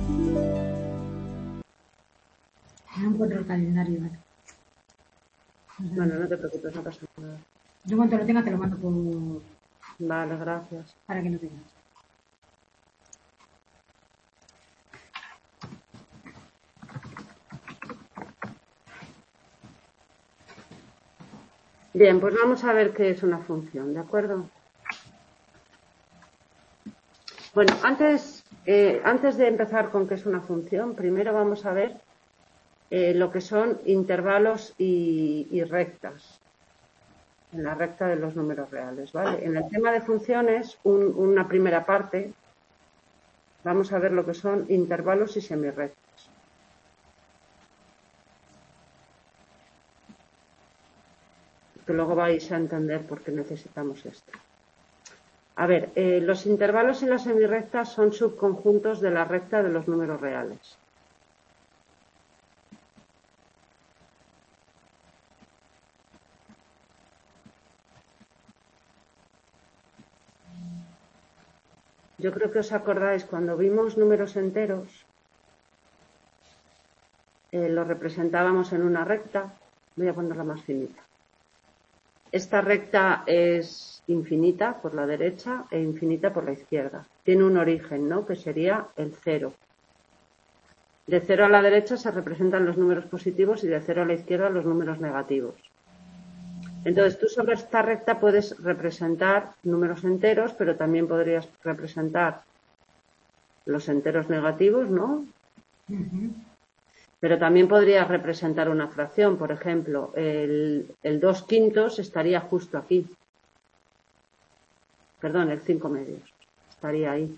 No encuentro el calendario. ¿Vale? Bueno, no te preocupes, no pasa nada. Yo en cuanto lo tenga te lo mando por... Vale, gracias. para que no tengas. Bien, pues vamos a ver qué es una función, ¿de acuerdo? Bueno, antes de empezar con qué es una función, primero vamos a ver lo que son intervalos y rectas, en la recta de los números reales, ¿vale? En el tema de funciones, una primera parte, vamos a ver lo que son intervalos y semirrectas. Que luego vais a entender por qué necesitamos esto. A ver, los intervalos y las semirrectas son subconjuntos de la recta de los números reales. Yo creo que os acordáis cuando vimos números enteros, los representábamos en una recta. Voy a ponerla más finita. Esta recta es infinita por la derecha e infinita por la izquierda. Tiene un origen, ¿no? Que sería el 0. De 0 a la derecha se representan los números positivos y de 0 a la izquierda los números negativos. Entonces, tú sobre esta recta puedes representar números enteros, pero también podrías representar los enteros negativos, ¿no? Pero también podrías representar una fracción. Por ejemplo, el 2/5 estaría justo aquí. Perdón, el 5/2 estaría ahí.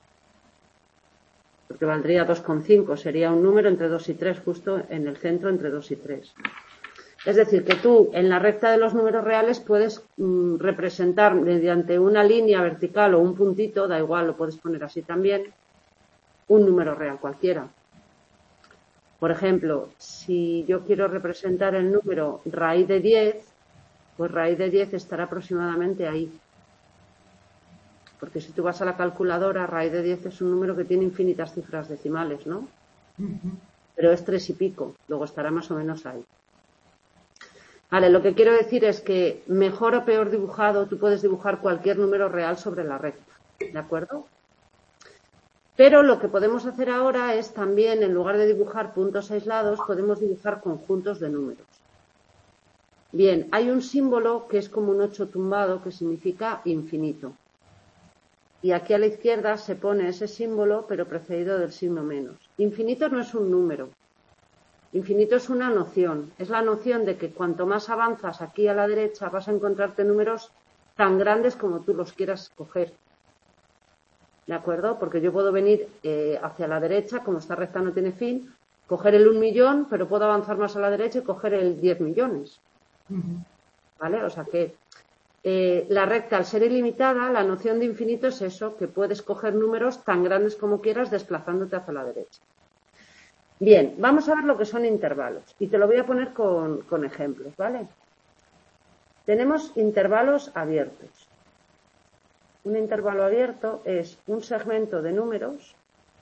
Porque valdría 2,5. Sería un número entre 2 y 3, justo en el centro entre 2 y 3. Es decir, que tú en la recta de los números reales puedes representar mediante una línea vertical o un puntito, da igual, lo puedes poner así también, un número real cualquiera. Por ejemplo, si yo quiero representar el número raíz de 10, pues raíz de 10 estará aproximadamente ahí. Porque si tú vas a la calculadora, raíz de 10 es un número que tiene infinitas cifras decimales, ¿no? Pero es 3 y pico, luego estará más o menos ahí. Vale, lo que quiero decir es que mejor o peor dibujado, tú puedes dibujar cualquier número real sobre la recta, ¿de acuerdo? Pero lo que podemos hacer ahora es también, en lugar de dibujar puntos aislados, podemos dibujar conjuntos de números. Bien, hay un símbolo que es como un 8 tumbado, que significa infinito. Y aquí a la izquierda se pone ese símbolo, pero precedido del signo menos. Infinito no es un número. Infinito es una noción. Es la noción de que cuanto más avanzas aquí a la derecha vas a encontrarte números tan grandes como tú los quieras coger. ¿De acuerdo? Porque yo puedo venir hacia la derecha, como esta recta no tiene fin, coger el 1.000.000, pero puedo avanzar más a la derecha y coger el 10 millones. ¿Vale? O sea que la recta, al ser ilimitada, la noción de infinito es eso, que puedes coger números tan grandes como quieras desplazándote hacia la derecha. Bien, vamos a ver lo que son intervalos. Y te lo voy a poner con ejemplos, ¿vale? Tenemos intervalos abiertos. Un intervalo abierto es un segmento de números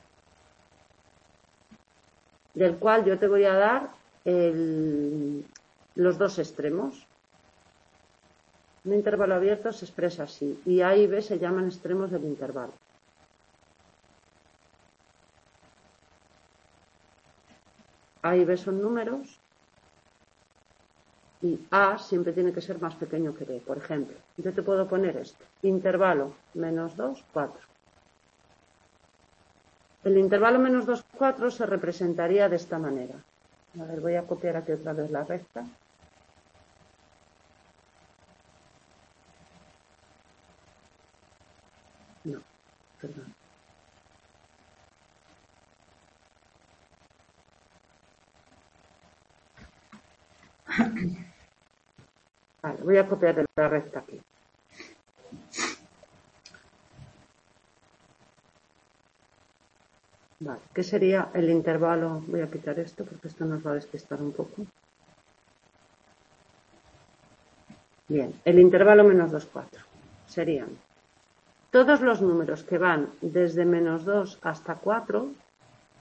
del cual yo te voy a dar los dos extremos. Un intervalo abierto se expresa así, y A y B se llaman extremos del intervalo. A y B son números y A siempre tiene que ser más pequeño que B. Por ejemplo, yo te puedo poner esto, intervalo -2, 4. El intervalo -2, 4 se representaría de esta manera. A ver, voy a copiar aquí otra vez la recta. No, perdón. Vale, voy a copiar la recta aquí. Vale, ¿qué sería el intervalo? Voy a quitar esto porque esto nos va a despistar un poco. Bien, el intervalo -2, 4 serían todos los números que van desde -2 hasta 4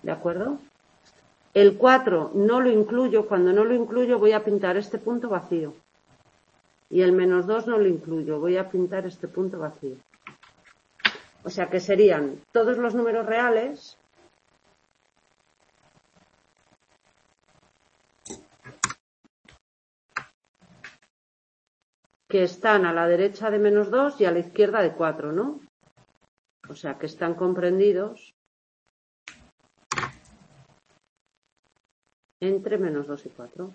¿De acuerdo? El 4 no lo incluyo. Cuando no lo incluyo voy a pintar este punto vacío. Y el menos 2 no lo incluyo. Voy a pintar este punto vacío. O sea que serían todos los números reales que están a la derecha de menos 2 y a la izquierda de 4, ¿no? O sea que están comprendidos entre menos 2 y 4.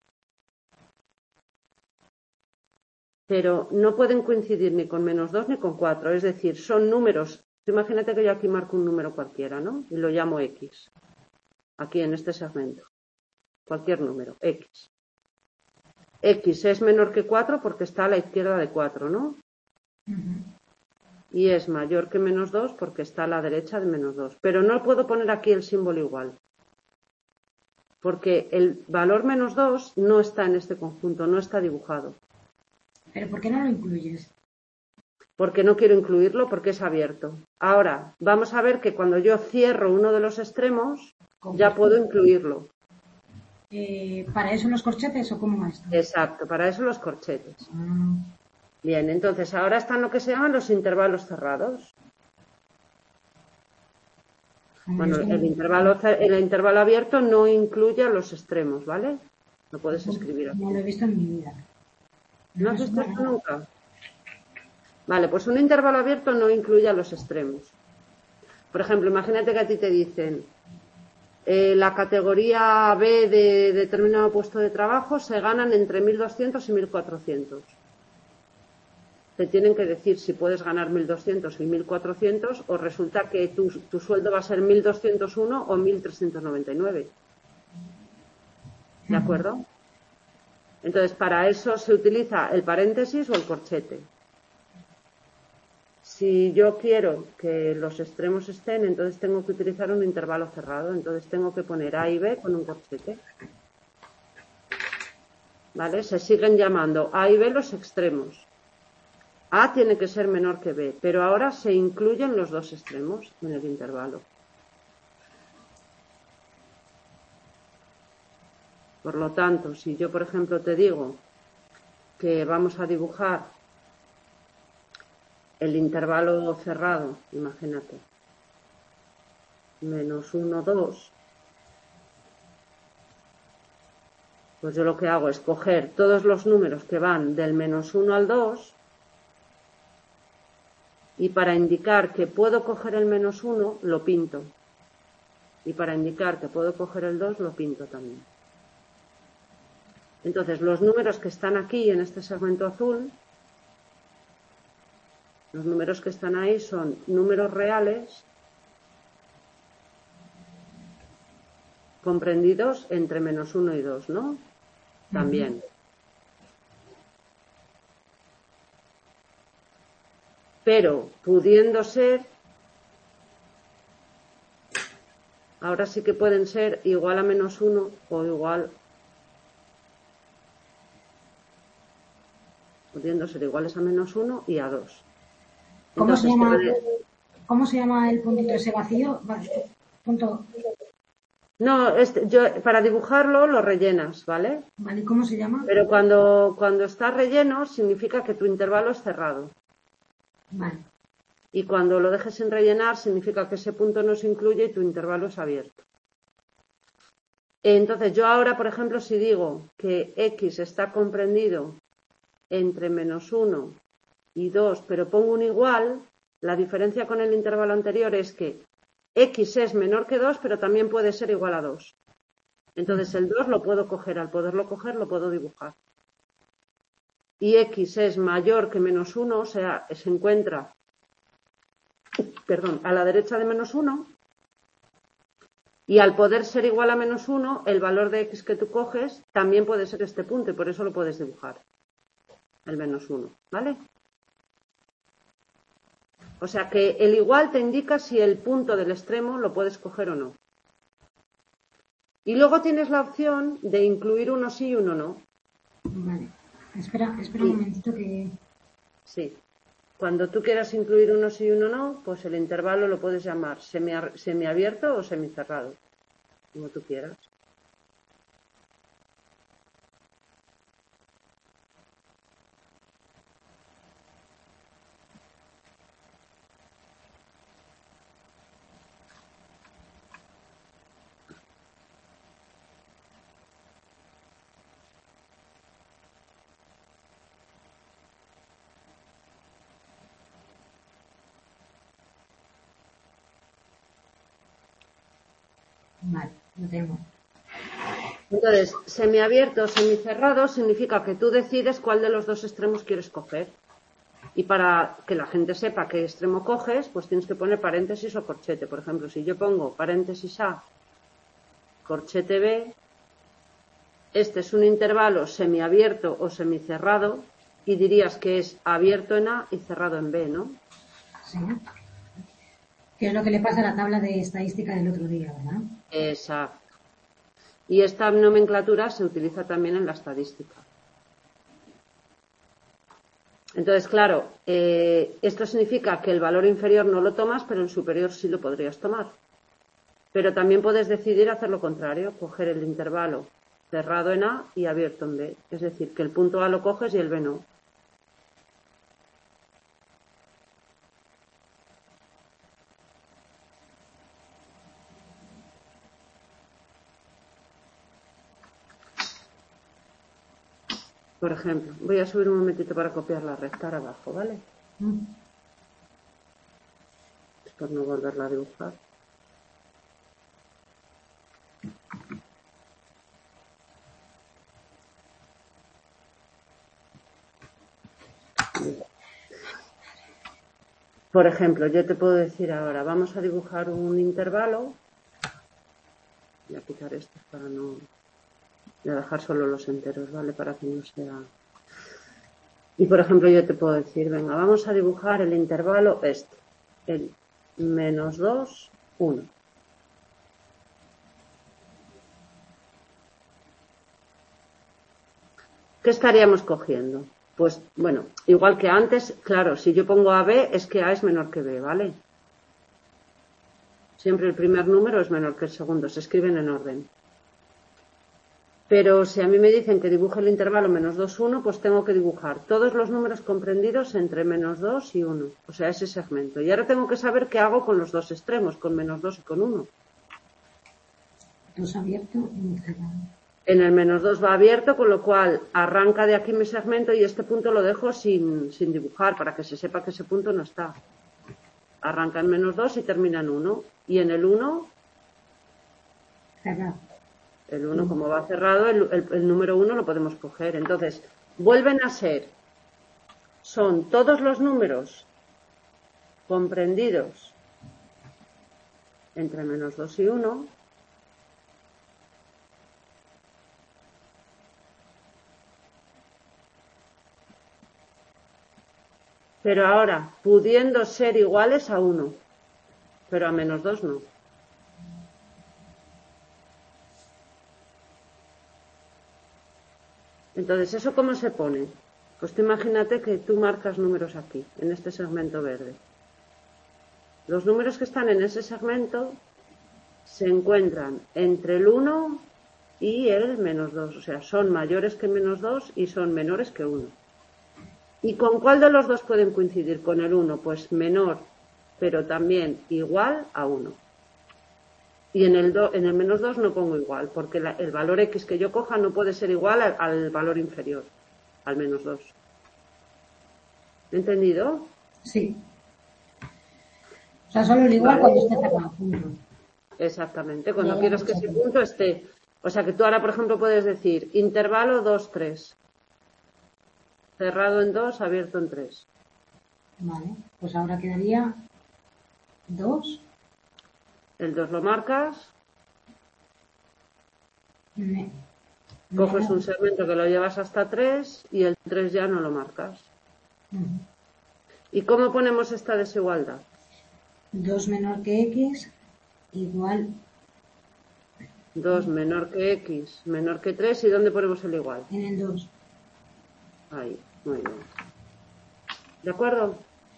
Pero no pueden coincidir ni con menos 2 ni con 4. Es decir, son números. Imagínate que yo aquí marco un número cualquiera, ¿no? Y lo llamo X. Aquí en este segmento. Cualquier número, X. X es menor que 4 porque está a la izquierda de 4, ¿no? Y es mayor que menos 2 porque está a la derecha de menos 2. Pero no puedo poner aquí el símbolo igual. Porque el valor menos 2 no está en este conjunto, no está dibujado. ¿Pero por qué no lo incluyes? Porque no quiero incluirlo porque es abierto. Ahora, vamos a ver que cuando yo cierro uno de los extremos, ya puedo incluirlo. ¿Para eso los corchetes o cómo es? Exacto, para eso los corchetes. Bien, entonces ahora están lo que se llaman los intervalos cerrados. Bueno, el intervalo abierto no incluye a los extremos, ¿vale? Lo puedes escribir aquí. No lo he visto en mi vida. ¿No has visto esto nunca? Vale, pues un intervalo abierto no incluye a los extremos. Por ejemplo, imagínate que a ti te dicen la categoría B de determinado puesto de trabajo se ganan entre 1.200 y 1.400. Te tienen que decir si puedes ganar 1.200 y 1.400 o resulta que tu sueldo va a ser 1.201 o 1.399. ¿De acuerdo? Entonces, para eso se utiliza el paréntesis o el corchete. Si yo quiero que los extremos estén, entonces tengo que utilizar un intervalo cerrado. Entonces tengo que poner A y B con un corchete. ¿Vale? Se siguen llamando A y B los extremos. A tiene que ser menor que B, pero ahora se incluyen los dos extremos en el intervalo. Por lo tanto, si yo, por ejemplo, te digo que vamos a dibujar el intervalo cerrado, imagínate, menos 1, 2, pues yo lo que hago es coger todos los números que van del menos 1 al 2 y para indicar que puedo coger el menos 1 lo pinto. Y para indicar que puedo coger el 2 lo pinto también. Entonces, los números que están aquí en este segmento azul, los números que están ahí son números reales comprendidos entre menos 1 y 2, ¿no? También. Pero pudiendo ser, ahora sí que pueden ser igual a menos 1 o igual, pudiendo ser iguales a menos 1 y a 2. ¿Cómo se llama el puntito ese vacío? Punto. No, para dibujarlo lo rellenas, ¿vale? Vale, ¿cómo se llama? Pero cuando está relleno significa que tu intervalo es cerrado. Vale. Y cuando lo dejes sin rellenar significa que ese punto no se incluye y tu intervalo es abierto. Entonces yo ahora, por ejemplo, si digo que X está comprendido entre menos 1 y 2, pero pongo un igual, la diferencia con el intervalo anterior es que X es menor que 2, pero también puede ser igual a 2. Entonces el 2 lo puedo coger, al poderlo coger lo puedo dibujar. Y X es mayor que menos 1, o sea, se encuentra, a la derecha de menos 1. Y al poder ser igual a menos 1, el valor de X que tú coges también puede ser este punto y por eso lo puedes dibujar. El menos 1, ¿vale? O sea que el igual te indica si el punto del extremo lo puedes coger o no. Y luego tienes la opción de incluir uno sí y uno no. Vale. Espera un momentito que... Sí. Cuando tú quieras incluir uno sí y uno no, pues el intervalo lo puedes llamar semiabierto o semicerrado, como tú quieras. Vale, lo tengo. Entonces, semiabierto o semicerrado significa que tú decides cuál de los dos extremos quieres coger. Y para que la gente sepa qué extremo coges, pues tienes que poner paréntesis o corchete. Por ejemplo, si yo pongo paréntesis A, corchete B, este es un intervalo semiabierto o semicerrado y dirías que es abierto en A y cerrado en B, ¿no? Sí. Que es lo que le pasa a la tabla de estadística del otro día, ¿verdad? Exacto. Y esta nomenclatura se utiliza también en la estadística. Entonces, claro, esto significa que el valor inferior no lo tomas, pero el superior sí lo podrías tomar. Pero también puedes decidir hacer lo contrario, coger el intervalo cerrado en A y abierto en B. Es decir, que el punto A lo coges y el B no. Por ejemplo, voy a subir un momentito para copiar la recta abajo, ¿vale? Por no volverla a dibujar. Por ejemplo, yo te puedo decir ahora, vamos a dibujar un intervalo. Voy a quitar esto para no... Voy a dejar solo los enteros, ¿vale? Para que no sea... Y por ejemplo, yo te puedo decir, venga, vamos a dibujar el intervalo este. El -2, 1. ¿Qué estaríamos cogiendo? Pues, bueno, igual que antes, claro, si yo pongo AB es que A es menor que B, ¿vale? Siempre el primer número es menor que el segundo, se escriben en orden. Pero si a mí me dicen que dibuje el intervalo -2, 1, pues tengo que dibujar todos los números comprendidos entre -2 y 1. O sea, ese segmento. Y ahora tengo que saber qué hago con los dos extremos, con -2 y con 1. Dos abierto y muy cerrado. En el -2 va abierto, con lo cual arranca de aquí mi segmento y este punto lo dejo sin dibujar para que se sepa que ese punto no está. Arranca en -2 y termina en 1. Y en el 1... Cerrado. El 1, como va cerrado, el número 1 lo podemos coger. Entonces, vuelven a ser, son todos los números comprendidos entre -2 y 1, pero ahora pudiendo ser iguales a 1, pero a -2 no. Entonces, ¿eso cómo se pone? Pues tú imagínate que tú marcas números aquí, en este segmento verde. Los números que están en ese segmento se encuentran entre el 1 y el -2. O sea, son mayores que -2 y son menores que 1. ¿Y con cuál de los dos pueden coincidir? Con el 1, pues menor, pero también igual a 1. Y en el -2 no pongo igual, porque el valor X que yo coja no puede ser igual al valor inferior, al -2. ¿Entendido? Sí. O sea, solo el igual cuando esté cerrado. Punto. Exactamente, cuando quieras que ese punto esté. O sea, que tú ahora, por ejemplo, puedes decir intervalo 2, 3. Cerrado en 2, abierto en 3. Vale, pues ahora quedaría 2. El 2 lo marcas. Coges un segmento que lo llevas hasta 3 y el 3 ya no lo marcas. ¿Y cómo ponemos esta desigualdad? 2 menor que X igual 2 menor que X menor que 3. ¿Y dónde ponemos el igual? en el 2. Ahí, muy bien. ¿De acuerdo?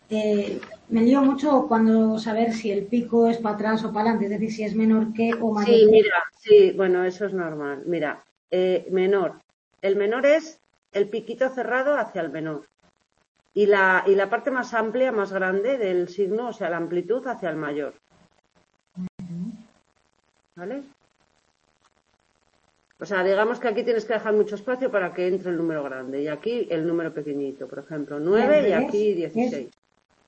Me lío mucho cuando saber si el pico es para atrás o para adelante, es decir, si es menor que o mayor Sí, que. mira, sí, bueno, eso es normal. Mira, menor. El menor es el piquito cerrado hacia el menor. Y la parte más amplia, más grande del signo, o sea, la amplitud hacia el mayor. ¿Vale? O sea, digamos que aquí tienes que dejar mucho espacio para que entre el número grande. Y aquí el número pequeñito, por ejemplo, Y al 9 y revés aquí es. 16.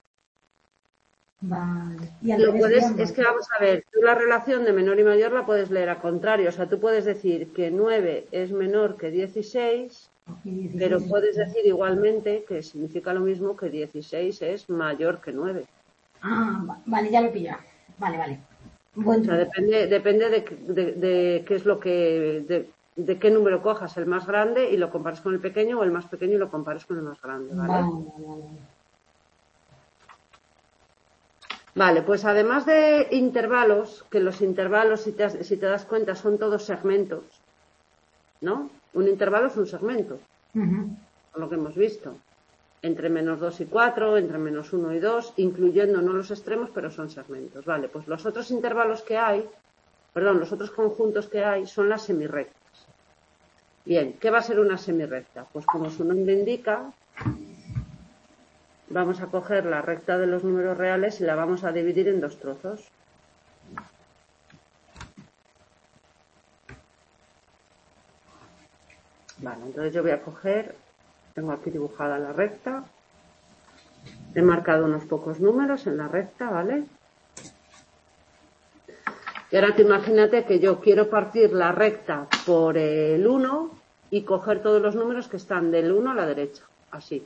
Vale. Y al Lo revés sería puedes, es mayor. que vamos a ver, tú la relación de menor y mayor la puedes leer al contrario. O sea, tú puedes decir que 9 es menor que 16, Y 16 pero es puedes mayor. decir igualmente que significa lo mismo que 16 es mayor que 9. Vale, ya lo he pillado. Vale, vale. O Buen sea, truco. depende de qué es lo que, de qué número cojas, el más grande y lo compares con el pequeño o el más pequeño y lo compares con el más grande, ¿vale? Vale, vale, vale. Vale, pues además de intervalos, que los intervalos, si te das cuenta, son todos segmentos, ¿no? Un intervalo es un segmento, Ujú. por lo que hemos visto. Entre -2 y 4, entre -1 y 2, incluyendo no los extremos, pero son segmentos. Vale, pues los otros intervalos que hay, perdón, los otros conjuntos que hay son las semirrectas. Bien, ¿qué va a ser una semirrecta? Pues como su nombre indica, vamos a coger la recta de los números reales y la vamos a dividir en dos trozos. Vale, entonces yo voy a coger, tengo aquí dibujada la recta, he marcado unos pocos números en la recta, ¿vale? Y ahora te imagínate que yo quiero partir la recta por el 1 y coger todos los números que están del 1 a la derecha, así.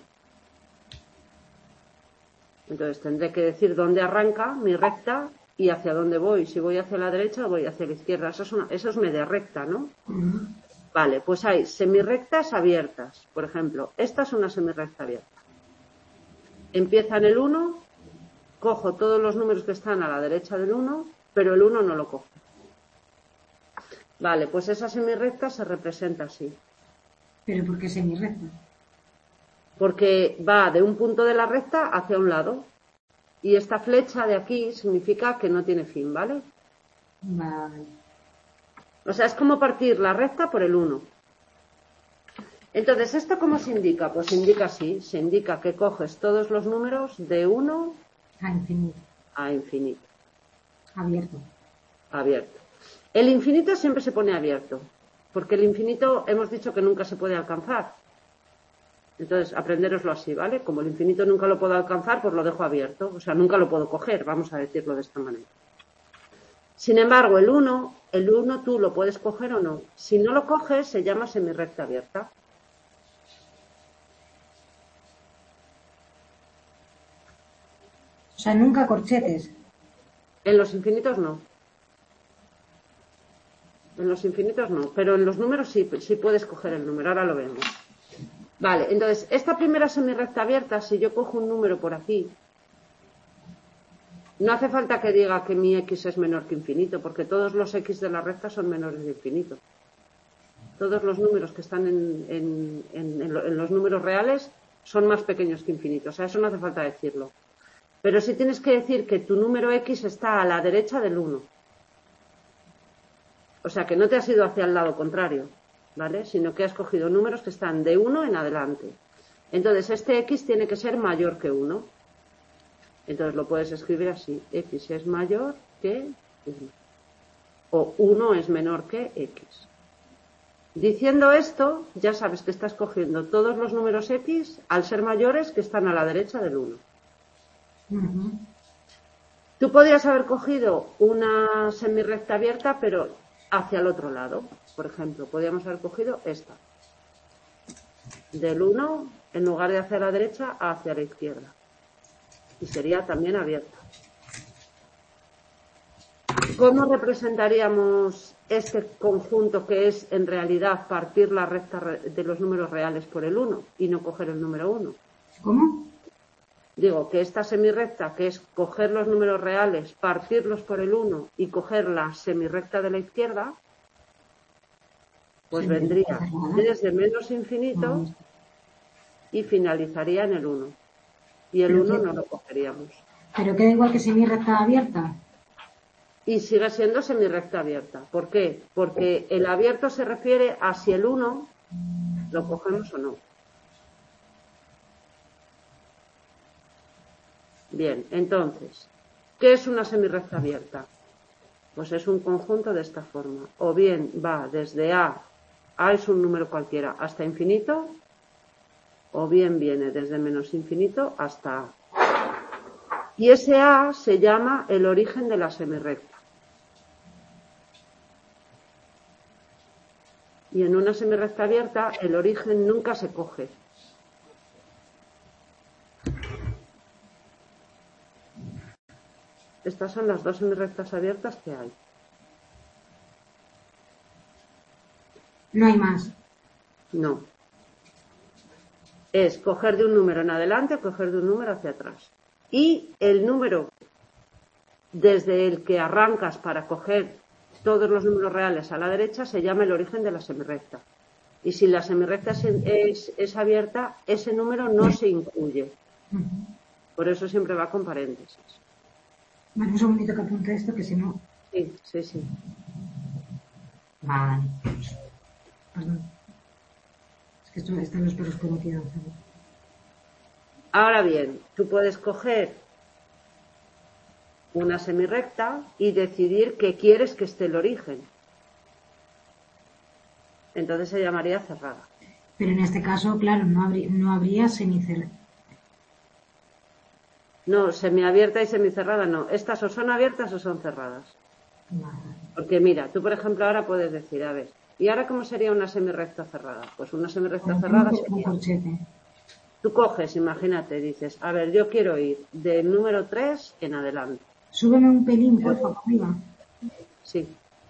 Entonces tendré que decir dónde arranca mi recta y hacia dónde voy. Si voy hacia la derecha o voy hacia la izquierda. Eso es media recta, ¿no? Ujú. Vale, pues hay semirrectas abiertas. Por ejemplo, esta es una semirrecta abierta. Empieza en el 1, cojo todos los números que están a la derecha del 1, pero el 1 no lo cojo. Vale, pues esa semirrecta se representa así. Pero ¿por qué semirrecta? Porque va de un punto de la recta hacia un lado. Y esta flecha de aquí significa que no tiene fin, ¿vale? Vale. O sea, es como partir la recta por el 1. Entonces, ¿esto cómo se indica? Pues se indica así. Se indica que coges todos los números de 1 Infinito. a infinito. Abierto. Abierto. El infinito siempre se pone abierto. Porque el infinito hemos dicho que nunca se puede alcanzar. Entonces, aprendéroslo así, ¿vale? Como el infinito nunca lo puedo alcanzar, pues lo dejo abierto. O sea, nunca lo puedo coger, vamos a decirlo de esta manera. Sin embargo, el 1 tú lo puedes coger o no. Si no lo coges, se llama semirrecta abierta. O sea, nunca corchetes. En los infinitos no. En los infinitos no. Pero en los números sí, sí puedes coger el número. Ahora lo vemos. Vale, entonces, esta primera semirrecta abierta, si yo cojo un número por aquí, no hace falta que diga que mi x es menor que infinito, porque todos los x de la recta son menores de infinito. Todos los números que están en los números reales son más pequeños que infinito. O sea, eso no hace falta decirlo. Pero sí tienes que decir que tu número x está a la derecha del 1. O sea, que no te has ido hacia el lado contrario, ¿vale? Sino que has cogido números que están de 1 en adelante. Entonces, este x tiene que ser mayor que 1. Entonces lo puedes escribir así. X es mayor que 1. O 1 es menor que x. Diciendo esto, ya sabes que estás cogiendo todos los números x, al ser mayores, que están a la derecha del 1. Ujú. Tú podrías haber cogido una semirrecta abierta, pero hacia el otro lado. Por ejemplo, podríamos haber cogido esta. Del 1, en lugar de hacia la derecha, hacia la izquierda. Y sería también abierta. ¿Cómo representaríamos este conjunto que es en realidad partir la recta de los números reales por el 1 y no coger el número 1? ¿Cómo? Digo que esta semirrecta, que es coger los números reales, partirlos por el 1 y coger la semirrecta de la izquierda, pues vendría desde menos infinito y finalizaría en el 1. y el 1 no lo cogeríamos. Pero queda igual que semirrecta abierta. Y sigue siendo semirrecta abierta. ¿Por qué? Porque el abierto se refiere a si el 1 lo cogemos o no. Bien, entonces, ¿qué es una semirrecta abierta? Pues es un conjunto de esta forma. O bien va desde A es un número cualquiera, hasta infinito, o bien viene desde menos infinito hasta A. Y ese A se llama el origen de la semirrecta. Y en una semirrecta abierta el origen nunca se coge. Estas son las dos semirrectas abiertas que hay. No hay más. No. Es coger de un número en adelante o coger de un número hacia atrás. Y el número desde el que arrancas para coger todos los números reales a la derecha se llama el origen de la semirrecta. Y si la semirrecta es abierta, ese número no se incluye. Por eso siempre va con paréntesis. Vale, un segundito que apunte esto, que si no... Sí. Vale. Perdón. Es que esto están los perros conocidos. Ahora bien, tú puedes coger una semirrecta y decidir que quieres que esté el origen. Entonces se llamaría cerrada. Pero en este caso, claro, no habría semicerrada. No, semiabierta y semicerrada no. Estas o son abiertas o son cerradas. Vale. Porque mira, tú por ejemplo ahora puedes decir, a ver, ¿y ahora cómo sería una semirrecta cerrada? Pues una semirrecta cerrada sería... Un corchete. Tú coges, imagínate, dices, a ver, yo quiero ir del número 3 en adelante. Súbeme un pelín, por favor, arriba. Sí.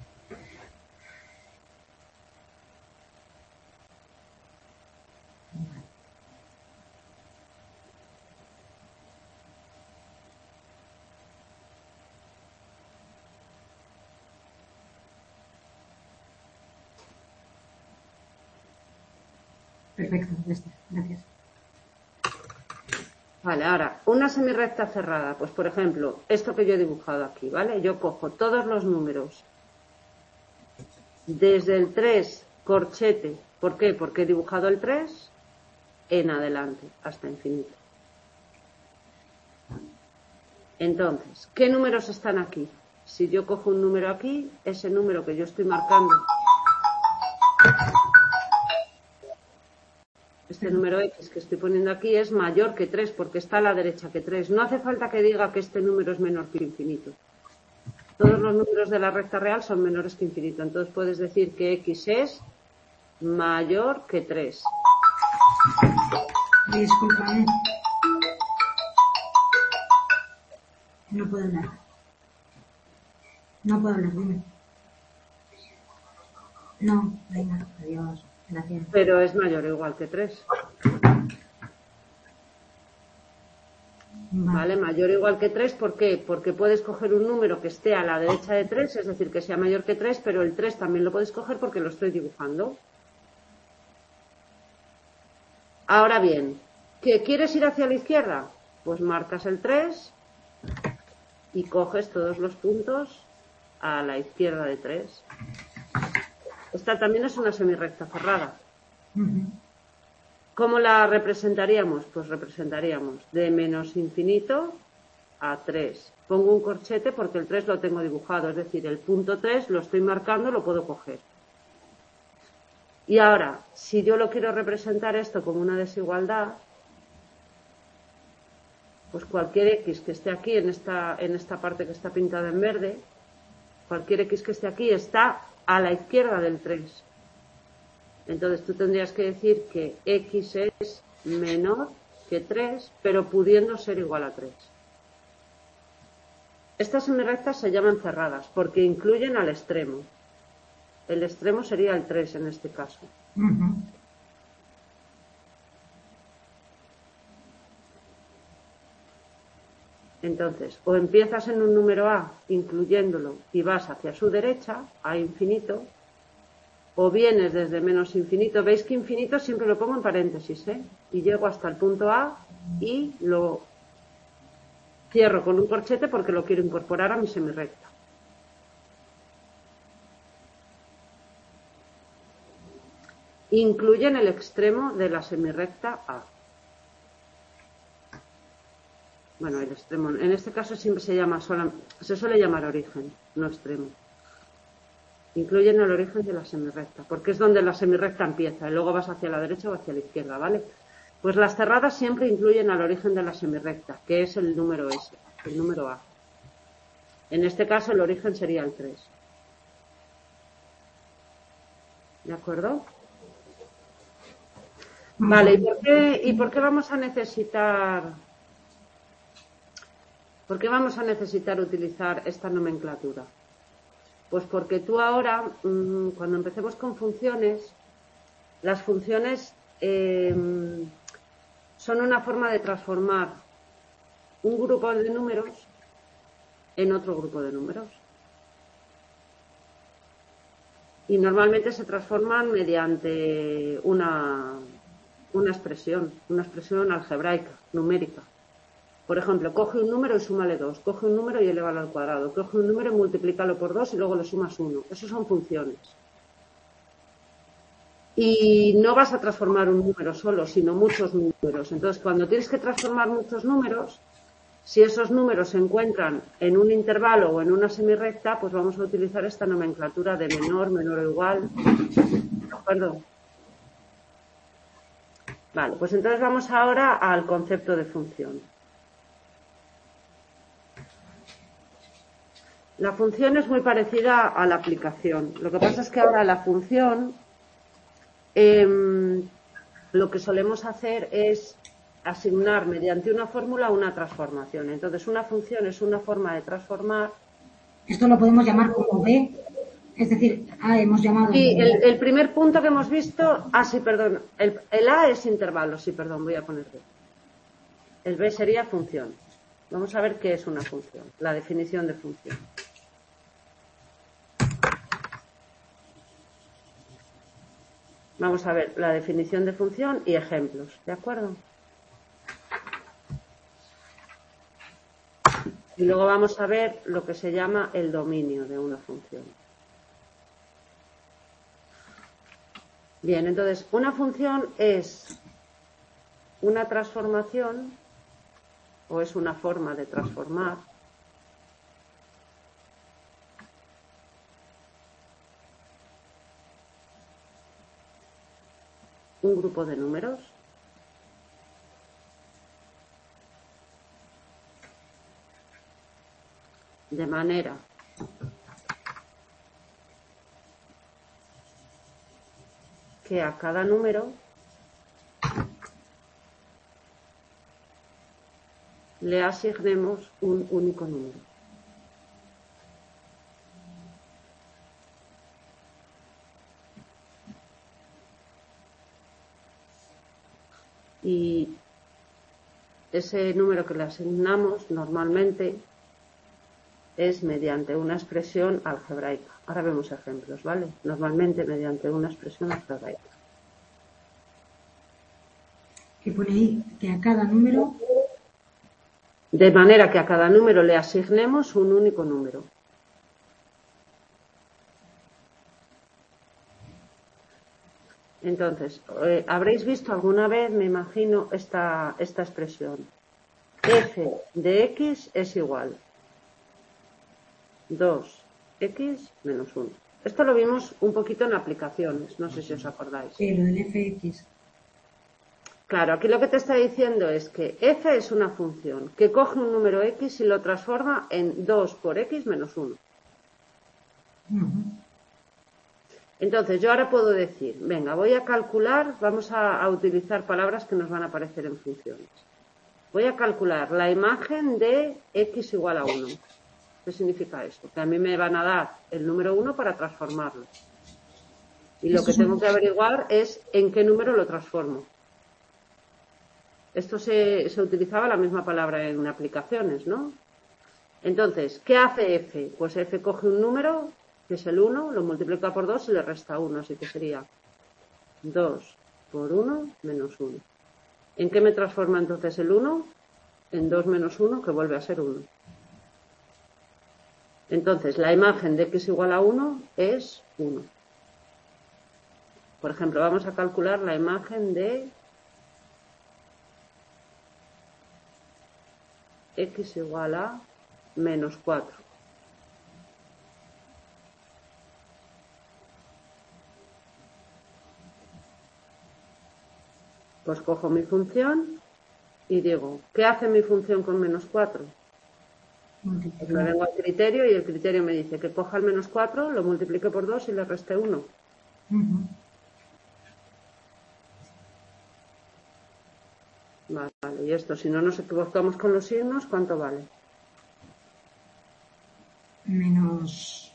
Perfecto, ya está. Gracias. Vale, ahora, una semirrecta cerrada, pues por ejemplo, esto que yo he dibujado aquí, ¿vale? Yo cojo todos los números desde el 3 corchete. ¿Por qué? Porque he dibujado el 3 en adelante, hasta infinito. Entonces, ¿qué números están aquí? Si yo cojo un número aquí, ese número que yo estoy marcando, este número X que estoy poniendo aquí es mayor que 3 porque está a la derecha que 3. No hace falta que diga que este número es menor que infinito. Todos los números de la recta real son menores que infinito. Entonces puedes decir que X es mayor que 3. Discúlpame. No puedo hablar. No puedo hablar, dime. No, venga, adiós. Gracias. Pero es mayor o igual que 3. ¿Vale? Mayor o igual que 3, ¿por qué? Porque puedes coger un número que esté a la derecha de 3, es decir, que sea mayor que 3, pero el 3 también lo puedes coger porque lo estoy dibujando. Ahora bien, ¿qué quieres ir hacia la izquierda? Pues marcas el 3 y coges todos los puntos a la izquierda de 3. Esta también es una semirrecta cerrada. ¿Cómo la representaríamos? Pues representaríamos de menos infinito a 3. Pongo un corchete porque el 3 lo tengo dibujado, es decir, el punto 3 lo estoy marcando, lo puedo coger. Y ahora, si yo lo quiero representar esto como una desigualdad, pues cualquier X que esté aquí en esta parte que está pintada en verde, cualquier X que esté aquí está a la izquierda del 3. Entonces tú tendrías que decir que X es menor que 3, pero pudiendo ser igual a 3. Estas semirrectas se llaman cerradas porque incluyen al extremo. El extremo sería el 3 en este caso. Entonces, o empiezas en un número A incluyéndolo y vas hacia su derecha, a infinito, o vienes desde menos infinito. Veis que infinito siempre lo pongo en paréntesis, ¿eh? Y llego hasta el punto A y lo Cierro con un corchete porque lo quiero incorporar a mi semirrecta. Incluyen el extremo de la semirrecta A. Bueno, el extremo. En este caso siempre se suele llamar origen, no extremo. Incluyen el origen de la semirrecta, porque es donde la semirrecta empieza y luego vas hacia la derecha o hacia la izquierda, ¿vale? Pues las cerradas siempre incluyen al origen de la semirrecta, que es el número S, el número A. En este caso el origen sería el 3. ¿De acuerdo? Vale, ¿y por qué vamos a necesitar utilizar esta nomenclatura? Pues porque tú ahora, cuando empecemos con funciones, las funciones son una forma de transformar un grupo de números en otro grupo de números. Y normalmente se transforman mediante una expresión algebraica, numérica. Por ejemplo, coge un número y súmale 2, coge un número y elévalo al cuadrado, coge un número y multiplícalo por 2 y luego le sumas 1. Eso son funciones. Y no vas a transformar un número solo, sino muchos números. Entonces, cuando tienes que transformar muchos números, si esos números se encuentran en un intervalo o en una semirrecta, pues vamos a utilizar esta nomenclatura de menor, menor o igual. ¿De acuerdo? Vale, pues entonces vamos ahora al concepto de función. La función es muy parecida a la aplicación. Lo que pasa es que ahora la función, lo que solemos hacer es asignar mediante una fórmula una transformación. Entonces, una función es una forma de transformar. Esto lo podemos llamar como B, es decir, hemos llamado... Sí, el primer punto que hemos visto... sí, perdón. El A es intervalo, sí, perdón, voy a poner B. El B sería función. Vamos a ver qué es una función, la definición de función. Vamos a ver la definición de función y ejemplos, ¿de acuerdo? Y luego vamos a ver lo que se llama el dominio de una función. Bien, entonces, una función es una transformación o es una forma de transformar un grupo de números de manera que a cada número le asignemos un único número. Y ese número que le asignamos normalmente es mediante una expresión algebraica. Ahora vemos ejemplos, ¿vale? Normalmente mediante una expresión algebraica. Que pone ahí que a cada número... De manera que a cada número le asignemos un único número. Entonces, habréis visto alguna vez, me imagino, esta expresión. F de X es igual 2X menos 1. Esto lo vimos un poquito en aplicaciones, no sé si os acordáis. Sí, lo del fx. Claro, aquí lo que te está diciendo es que f es una función que coge un número x y lo transforma en 2 por x menos 1. Entonces, yo ahora puedo decir, venga, voy a calcular, vamos a utilizar palabras que nos van a aparecer en funciones. Voy a calcular la imagen de x igual a 1. ¿Qué significa esto? Que a mí me van a dar el número 1 para transformarlo. Y lo que tengo que averiguar es en qué número lo transformo. Esto se utilizaba la misma palabra en aplicaciones, ¿no? Entonces, ¿qué hace f? Pues f coge un número, que es el 1, lo multiplica por 2 y le resta 1, así que sería 2 por 1 menos 1. ¿En qué me transforma entonces el 1? en 2 menos 1, que vuelve a ser 1. Entonces, la imagen de x igual a 1 es 1. Por ejemplo, vamos a calcular la imagen de x igual a menos 4. Pues cojo mi función y digo, ¿qué hace mi función con menos 4? Pues me vengo al criterio y el criterio me dice que coja el menos 4, lo multiplique por 2 y le reste 1. Vale, y esto, si no nos equivocamos con los signos, ¿cuánto vale? Menos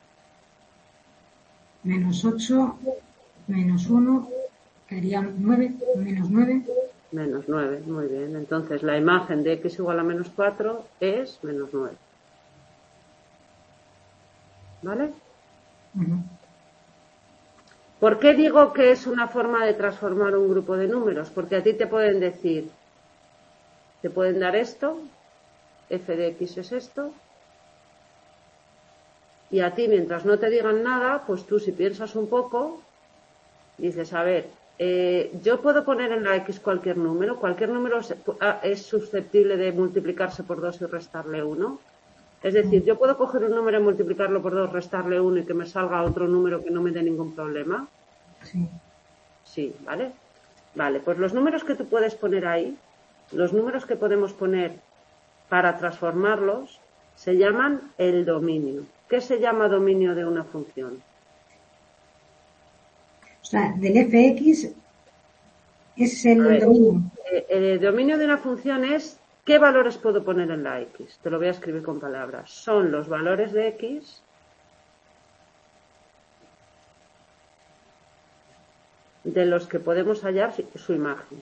8, menos 1, sería 9, menos 9. Menos 9, muy bien. Entonces, la imagen de x igual a menos 4 es menos 9. ¿Vale? ¿Por qué digo que es una forma de transformar un grupo de números? Porque a ti te pueden decir, te pueden dar esto, f de x es esto, y a ti, mientras no te digan nada, pues tú, si piensas un poco, dices, a ver, yo puedo poner en la x cualquier número es susceptible de multiplicarse por 2 y restarle 1. Es decir, yo puedo coger un número y multiplicarlo por 2, restarle 1 y que me salga otro número que no me dé ningún problema. Sí. Sí, ¿vale? Vale, pues los números que tú puedes poner ahí, los números que podemos poner para transformarlos, se llaman el dominio. ¿Qué se llama dominio de una función? O sea, del fx es el dominio. El dominio de una función es qué valores puedo poner en la x. Te lo voy a escribir con palabras. Son los valores de x de los que podemos hallar su imagen.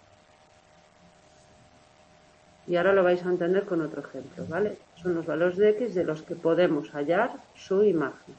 Y ahora lo vais a entender con otro ejemplo, ¿vale? Son los valores de x de los que podemos hallar su imagen.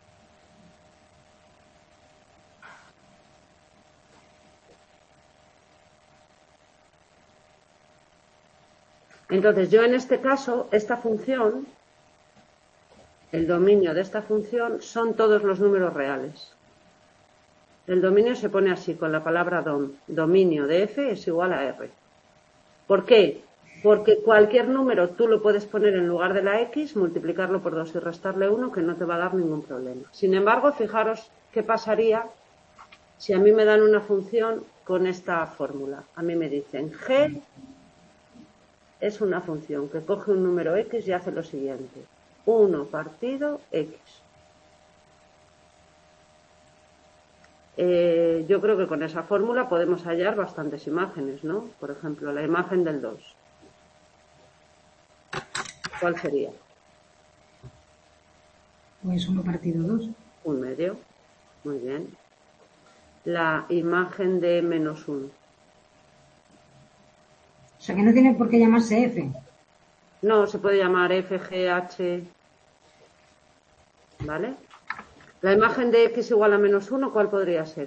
Entonces, yo en este caso, esta función, el dominio de esta función son todos los números reales. El dominio se pone así, con la palabra dom. Dominio de f es igual a r. ¿Por qué? Porque cualquier número tú lo puedes poner en lugar de la x, multiplicarlo por 2 y restarle 1, que no te va a dar ningún problema. Sin embargo, fijaros qué pasaría si a mí me dan una función con esta fórmula. A mí me dicen g es una función que coge un número x y hace lo siguiente. 1 partido x. Yo creo que con esa fórmula podemos hallar bastantes imágenes, ¿no? Por ejemplo, la imagen del 2. ¿Cuál sería? Pues 1 partido 2. Un medio. Muy bien. La imagen de menos 1. O sea, que no tiene por qué llamarse f. No, se puede llamar f, g, h. ¿Vale? La imagen de x igual a menos 1, ¿cuál podría ser?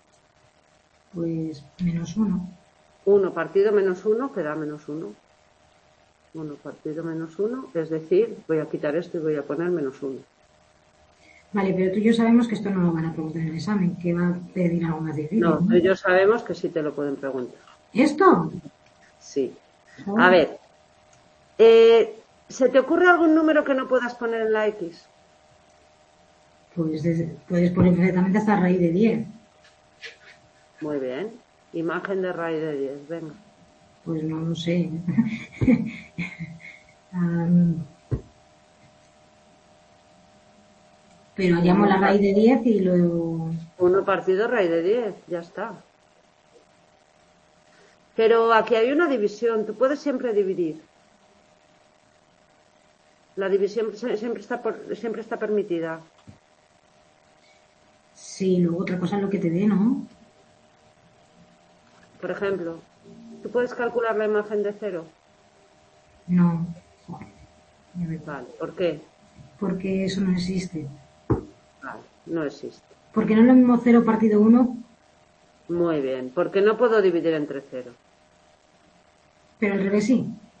Pues menos 1. 1 partido menos 1 que da menos 1. 1 partido menos 1, es decir, voy a quitar esto y voy a poner menos 1. Vale, pero tú y yo sabemos que esto no lo van a preguntar en el examen, que va a pedir algo más difícil. No, tú y yo sabemos que sí te lo pueden preguntar. ¿Esto? Sí. Oh. A ver, ¿se te ocurre algún número que no puedas poner en la x? Pues puedes poner perfectamente hasta raíz de 10. Muy bien. Imagen de raíz de 10, venga. Pues no sé. Pero llamo la raíz de 10 y luego... 1 partido raíz de 10, ya está. Pero aquí hay una división, tú puedes siempre dividir. La división siempre está permitida. Sí, luego otra cosa es lo que te dé, ¿no? Por ejemplo, ¿tú puedes calcular la imagen de 0? No. Vale, ¿por qué? Porque eso no existe. Vale, no existe. Porque no es lo mismo 0 partido 1. Muy bien, porque no puedo dividir entre 0. Pero al revés sí.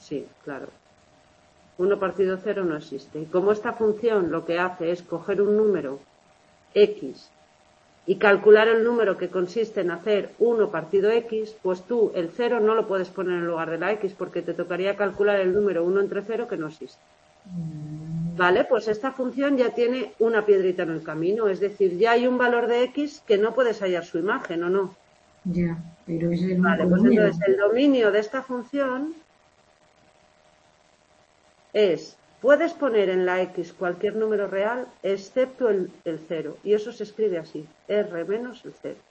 Sí, claro. 1 partido 0 no existe. Y como esta función lo que hace es coger un número X y calcular el número que consiste en hacer 1 partido X, pues tú el 0 no lo puedes poner en lugar de la X porque te tocaría calcular el número 1 entre 0 que no existe. Vale, pues esta función ya tiene una piedrita en el camino, es decir, ya hay un valor de X que no puedes hallar su imagen, ¿o no? Ya, pero ese es el Vale, único pues número. entonces el dominio de esta función es, puedes poner en la X cualquier número real excepto el 0, y eso se escribe así, R menos el 0.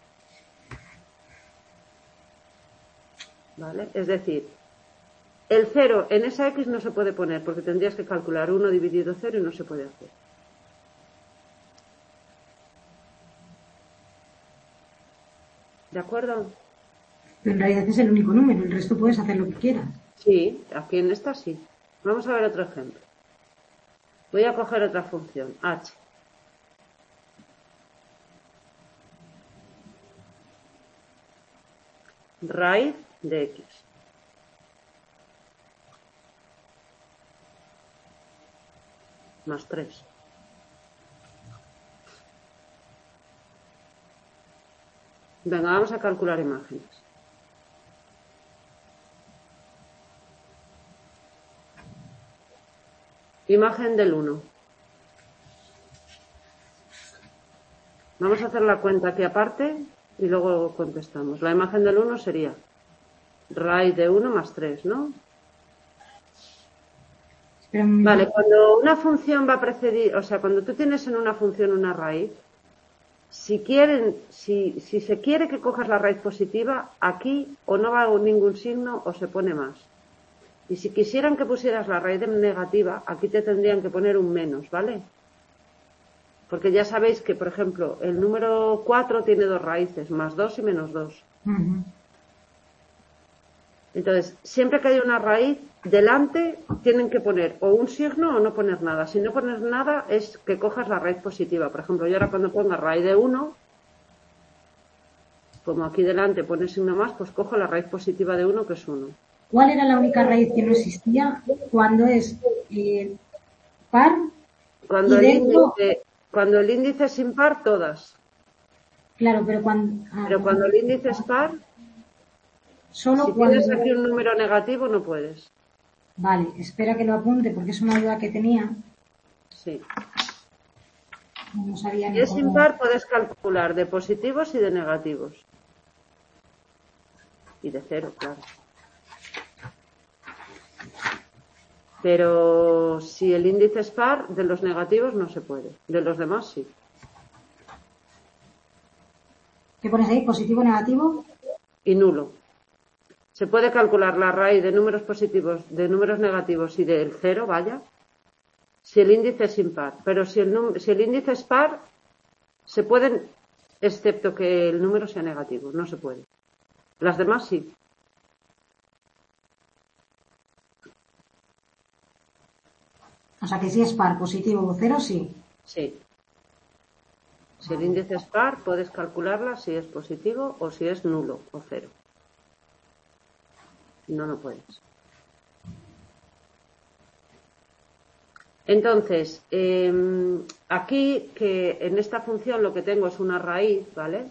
¿Vale? Es decir, el 0 en esa X no se puede poner porque tendrías que calcular 1 dividido 0 y no se puede hacer. ¿De acuerdo? Pero en realidad es el único número, el resto puedes hacer lo que quieras. Sí, aquí en esta sí. Vamos a ver otro ejemplo. Voy a coger otra función, h. Raíz de x. Más 3. Venga, vamos a calcular imágenes. Imagen del 1. Vamos a hacer la cuenta aquí aparte y luego contestamos. La imagen del 1 sería raíz de 1 más 3, ¿no? Vale, cuando una función va a precedir, o sea, cuando tú tienes en una función una raíz, si se quiere que cojas la raíz positiva, aquí o no va ningún signo o se pone más. Y si quisieran que pusieras la raíz negativa, aquí te tendrían que poner un menos, ¿vale? Porque ya sabéis que, por ejemplo, el número 4 tiene dos raíces, más 2 y menos 2. Entonces, siempre que haya una raíz, delante tienen que poner o un signo o no poner nada. Si no pones nada, es que cojas la raíz positiva. Por ejemplo, yo ahora cuando ponga raíz de 1, como aquí delante pone signo más, pues cojo la raíz positiva de 1, que es 1. ¿Cuál era la única raíz que no existía cuando es par? Cuando el índice es impar, todas. Claro, pero cuando el índice es par, solo si cuando... tienes aquí un número negativo, no puedes. Vale, espera que lo apunte porque es una duda que tenía. Sí. No sabía Si es impar, puedes calcular de positivos y de negativos. Y de 0, claro. Pero si el índice es par, de los negativos no se puede. De los demás sí. ¿Qué pones ahí? ¿Positivo, negativo? Y nulo. Se puede calcular la raíz de números positivos, de números negativos y del 0, vaya, si el índice es impar. Pero si el índice es par, se pueden, excepto que el número sea negativo. No se puede. Las demás sí. O sea que si es par, positivo o 0, sí. Sí. Si el índice es par, puedes calcularla si es positivo o si es nulo o 0. No puedes. Entonces, aquí que en esta función lo que tengo es una raíz, ¿vale?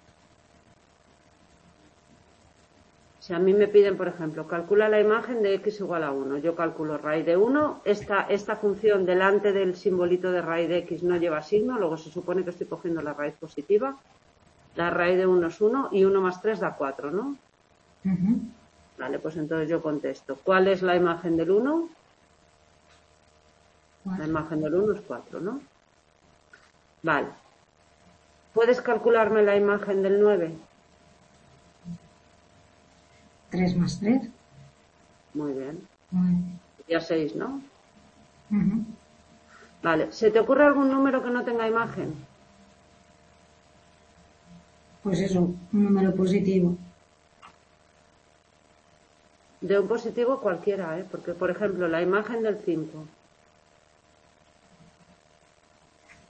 Si a mí me piden, por ejemplo, calcula la imagen de x igual a 1, yo calculo raíz de 1, esta función delante del simbolito de raíz de x no lleva signo, luego se supone que estoy cogiendo la raíz positiva, la raíz de 1 es 1 y 1 más 3 da 4, ¿no? Vale, pues entonces yo contesto, ¿cuál es la imagen del 1? La imagen del 1 es 4, ¿no? Vale. ¿Puedes calcularme la imagen del 9? 3 más 3. Muy bien. Ya 6, ¿no? Uh-huh. Vale. ¿Se te ocurre algún número que no tenga imagen? Pues eso, un número positivo. De un positivo cualquiera, ¿eh? Porque, por ejemplo, la imagen del 5.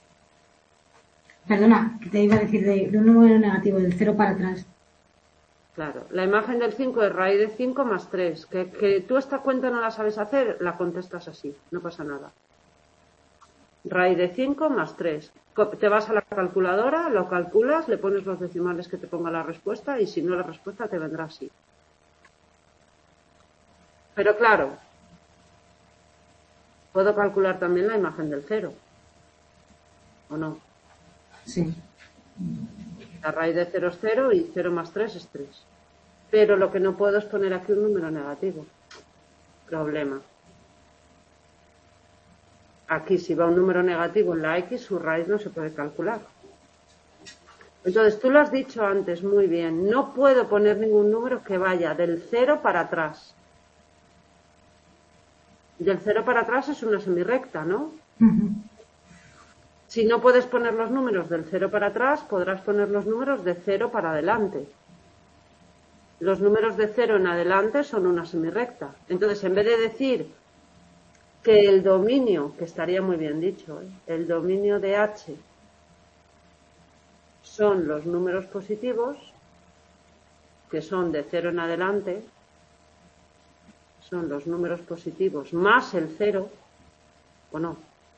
Perdona, que te iba a decir de un número negativo, del 0 para atrás. Claro, la imagen del 5 es raíz de 5 más 3. Que tú esta cuenta no la sabes hacer, la contestas así, no pasa nada. Raíz de 5 más 3. Te vas a la calculadora, lo calculas, le pones los decimales que te ponga la respuesta y si no la respuesta te vendrá así. Pero claro, puedo calcular también la imagen del 0. ¿O no? Sí. La raíz de 0 es 0 y 0 más 3 es 3. Pero lo que no puedo es poner aquí un número negativo. Problema. Aquí si va un número negativo en la X, su raíz no se puede calcular. Entonces, tú lo has dicho antes muy bien. No puedo poner ningún número que vaya del 0 para atrás. Del 0 para atrás es una semirrecta, ¿no? Si no puedes poner los números del 0 para atrás, podrás poner los números de 0 para adelante. Los números de 0 en adelante son una semirrecta. Entonces, en vez de decir que el dominio, que estaría muy bien dicho, el dominio de H son los números positivos, que son de 0 en adelante, son los números positivos más el 0, ¿o no?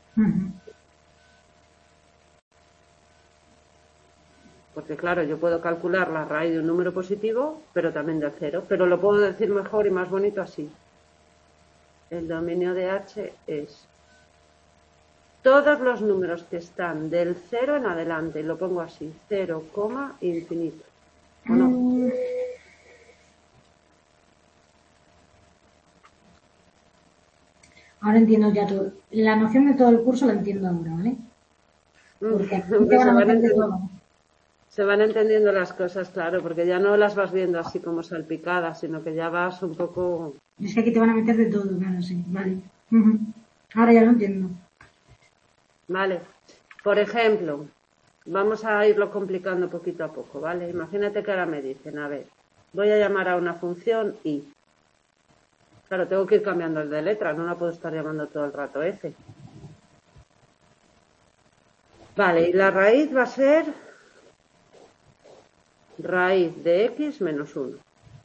Porque claro, yo puedo calcular la raíz de un número positivo, pero también del 0, pero lo puedo decir mejor y más bonito así. El dominio de H es todos los números que están del 0 en adelante, y lo pongo así, 0, infinito. ¿O no? Ahora entiendo ya todo. La noción de todo el curso la entiendo ahora, ¿vale? Porque aquí te van a meter de todo. Se van entendiendo las cosas, claro, porque ya no las vas viendo así como salpicadas, sino que ya vas un poco... Es que aquí te van a meter de todo, claro, sí, vale. Ahora ya lo entiendo. Vale. Por ejemplo, vamos a irlo complicando poquito a poco, ¿vale? Imagínate que ahora me dicen, a ver, voy a llamar a una función y... Claro, tengo que ir cambiando el de letra, no la puedo estar llamando todo el rato F. Vale, y la raíz va a ser raíz de x menos 1.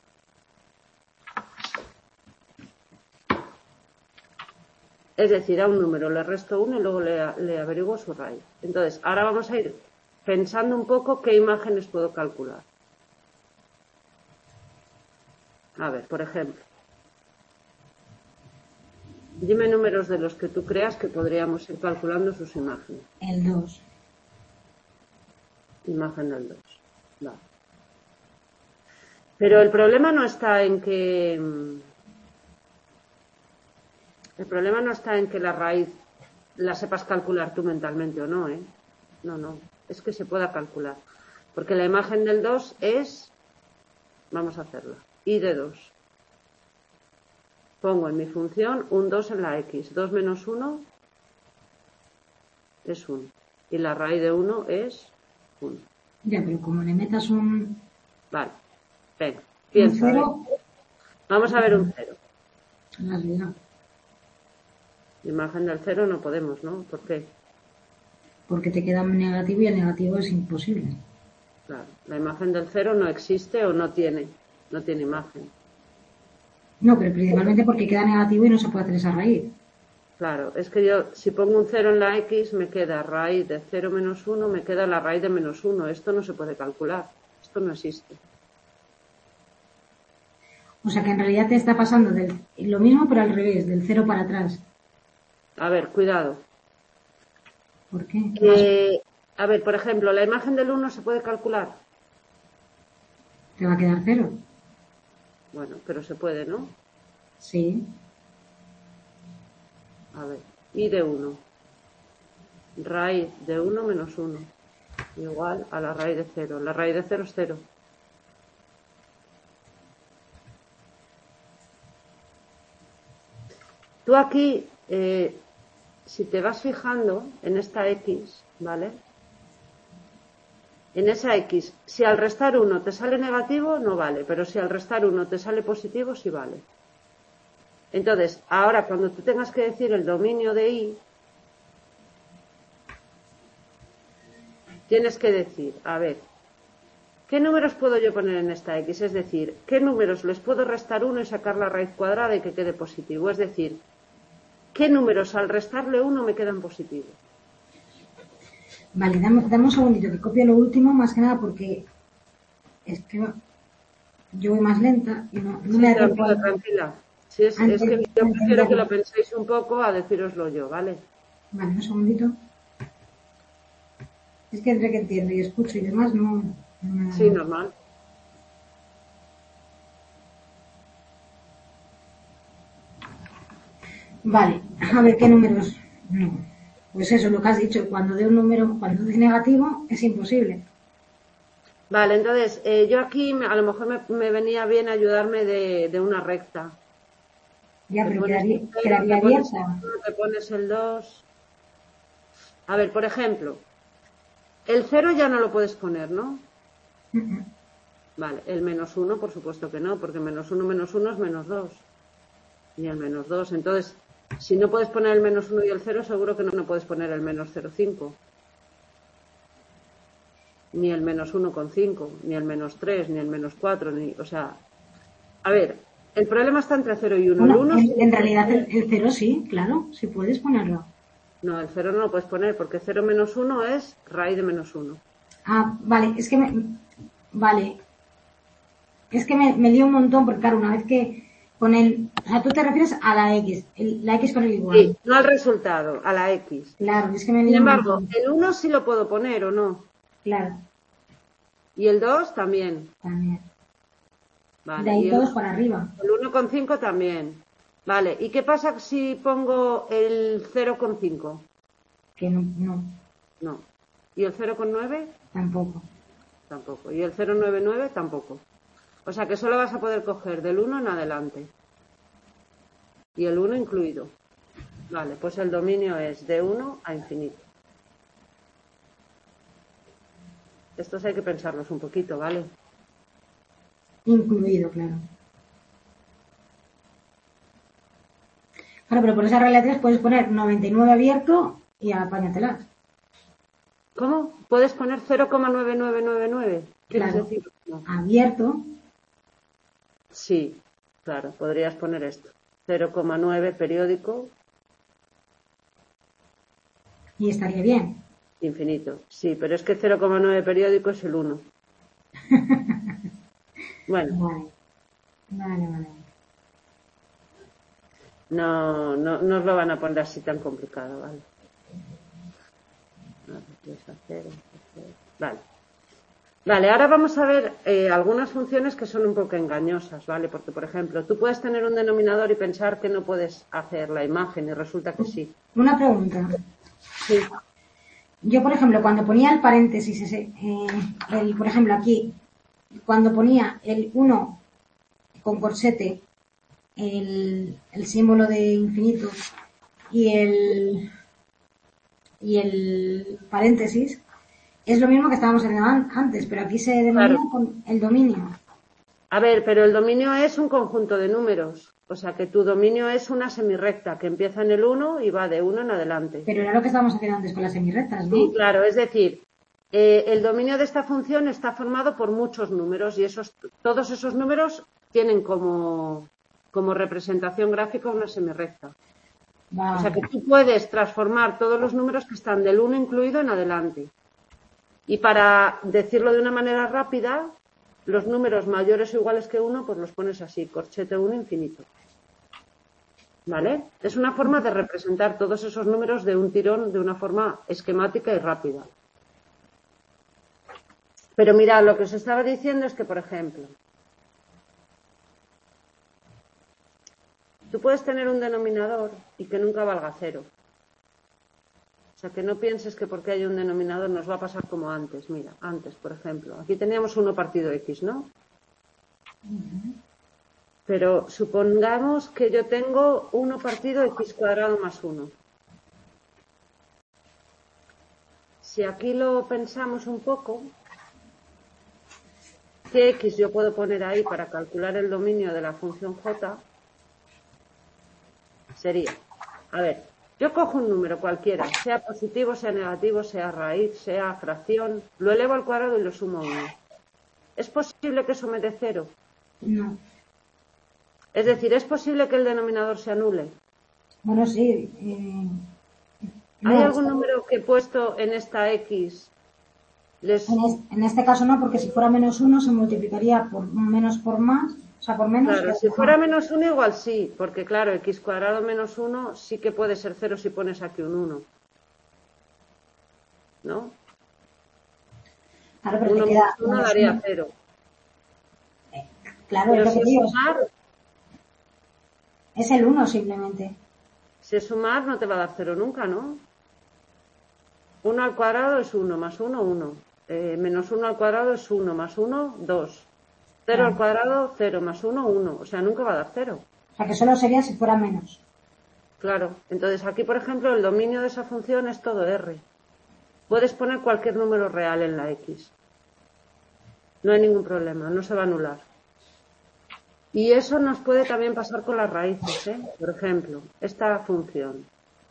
Es decir, a un número le resto 1 y luego le averiguo su raíz. Entonces, ahora vamos a ir pensando un poco qué imágenes puedo calcular. A ver, por ejemplo, dime números de los que tú creas que podríamos ir calculando sus imágenes. El 2. Imagen del 2. Vale. Pero el problema no está en que... El problema no está en que la raíz la sepas calcular tú mentalmente o no, ¿eh? No. Es que se pueda calcular. Porque la imagen del 2 es... Vamos a hacerla. Y de 2. Pongo en mi función un 2 en la X. 2 menos 1 es 1. Y la raíz de 1 es 1. Ya, pero como le metas un... Vale. Venga, piensa. Un 0... Vamos a ver un 0. La vida. Imagen del 0 no podemos, ¿no? ¿Por qué? Porque te queda un negativo y el negativo es imposible. Claro, la imagen del 0 no existe o no tiene imagen. No, pero principalmente porque queda negativo y no se puede hacer esa raíz. Claro, es que yo, si pongo un 0 en la X, me queda raíz de 0 menos 1, me queda la raíz de menos 1. Esto no se puede calcular. Esto no existe. O sea que en realidad te está pasando lo mismo pero al revés, del 0 para atrás. A ver, cuidado. ¿Por qué? A ver, por ejemplo, la imagen del 1 se puede calcular. Te va a quedar 0. Bueno, pero se puede, ¿no? Sí. A ver, y de 1. Raíz de 1 menos 1. Igual a la raíz de 0. La raíz de 0 es 0. Tú aquí, si te vas fijando en esta X, ¿vale? En esa X, si al restar 1 te sale negativo, no vale, pero si al restar 1 te sale positivo, sí vale. Entonces, ahora cuando tú tengas que decir el dominio de Y, tienes que decir, a ver, ¿qué números puedo yo poner en esta X? Es decir, ¿qué números les puedo restar 1 y sacar la raíz cuadrada y que quede positivo? Es decir, ¿qué números al restarle 1 me quedan positivos? Vale, dame un segundito que copie lo último, más que nada porque es que yo voy más lenta y no Sí, me da tiempo tranquila. Sí, es que yo prefiero que lo penséis un poco a decíroslo yo, ¿vale? Vale, un segundito. Es que entre que entiendo y escucho y demás, no me da Sí, tiempo. normal. Vale, a ver qué números. No. Pues eso, lo que has dicho, cuando de un número, cuando es negativo, es imposible. Vale, entonces, yo aquí a lo mejor me venía bien ayudarme de una recta. Ya, Te pero pones el 0, quedaría te pones el abierta. 1, te pones el 2. A ver, por ejemplo, el 0 ya no lo puedes poner, ¿no? Vale, el -1, por supuesto que no, porque -1 menos 1 es -2. Ni el -2. Entonces, si no puedes poner el -1 y el 0, seguro que no puedes poner el -0,5. Ni el -1,5, ni el -3, ni el -4, o sea, a ver, el problema está entre 0 y 1. El Bueno, 1 sí lo en puedes realidad poner. el cero sí, claro, sí puedes ponerlo. No, el 0 no lo puedes poner porque 0 menos 1 es raíz de -1. Ah, vale, es que vale, es que me lío un montón porque claro, una vez que con el, o sea, tú te refieres a la X, la X con el Sí, igual. no al resultado, a la X. Claro, es que me Sin lío un embargo, montón. el 1 sí lo puedo poner o no. Claro, Y el 2 también. también. De Vale, y ahí el todos para arriba. 1,5 también. Vale, ¿y qué pasa si pongo el 0,5? Que no, no, No. ¿Y el 0,9? tampoco. Tampoco. ¿Y el 0,99? Tampoco. O sea que solo vas a poder coger del 1 en adelante. Y el 1 incluido. Vale, pues el dominio es de 1 a infinito. Estos hay que pensarlos un poquito, ¿vale? Incluido, claro. Claro, pero por esas relativas puedes poner 99 abierto y apáñatelas. ¿Cómo? ¿Puedes poner 0,9999? ¿Quieres Claro, decir? No. abierto Sí, claro, podrías poner esto. 0,9 periódico, y estaría bien. infinito. Sí, pero es que 0,9 periódico es el 1. Bueno, Vale, vale. no os lo van a poner así tan complicado, ¿vale? Vale. Vale, ahora vamos a ver algunas funciones que son un poco engañosas, ¿vale? Porque, por ejemplo, tú puedes tener un denominador y pensar que no puedes hacer la imagen y resulta que sí. Una pregunta. Sí, Yo, por ejemplo, cuando ponía el paréntesis, por ejemplo, aquí, cuando ponía el 1 con corsete, el símbolo de infinito y el paréntesis, es lo mismo que estábamos haciendo antes, pero aquí se denomina claro. con el dominio. A ver, pero el dominio es un conjunto de números. O sea, que tu dominio es una semirrecta que empieza en el 1 y va de 1 en adelante. Pero era lo que estábamos haciendo antes con las semirrectas, Sí, ¿no? claro. Es decir, el dominio de esta función está formado por muchos números y todos esos números tienen como representación gráfica una semirrecta. O sea, Vale. que tú puedes transformar todos los números que están del 1 incluido en adelante. Y para decirlo de una manera rápida, los números mayores o iguales que 1, pues los pones así, corchete 1 infinito. ¿Vale? Es una forma de representar todos esos números de un tirón de una forma esquemática y rápida. Pero mirad, lo que os estaba diciendo es que, por ejemplo, tú puedes tener un denominador y que nunca valga 0. O sea, que no pienses que porque hay un denominador nos va a pasar como antes. Mira, antes, por ejemplo, aquí teníamos 1 partido x, ¿no? Pero supongamos que yo tengo 1 partido x cuadrado más 1. Si aquí lo pensamos un poco, ¿qué x yo puedo poner ahí para calcular el dominio de la función j? Sería, a ver, yo cojo un número cualquiera, sea positivo, sea negativo, sea raíz, sea fracción, lo elevo al cuadrado y lo sumo a 1. ¿Es posible que eso me dé 0? No. Es decir, ¿es posible que el denominador se anule? Bueno, sí. ¿Hay No, algún número que he puesto en esta X? en este caso no, porque si fuera -1 se multiplicaría por menos por más, o sea, por menos. Claro, si fuera -1 igual sí, porque claro, x cuadrado menos 1 sí que puede ser 0 si pones aquí un 1. ¿No? Claro, pero 1 te queda menos 1 daría 0. Claro, Pero es lo si que es digo. sumar, Es el 1 simplemente. si es sumar no te va a dar 0 nunca, ¿no? 1 al cuadrado es 1, más 1, 1. Menos 1 al cuadrado es 1, más 1, 2. 0 al Claro. cuadrado, 0, más 1, 1. O sea, nunca va a dar 0. O sea, que solo sería si fuera menos. Claro. Entonces aquí, por ejemplo, el dominio de esa función es todo R. Puedes poner cualquier número real en la X. No hay ningún problema, no se va a anular. Y eso nos puede también pasar con las raíces, ¿eh? Por ejemplo, esta función.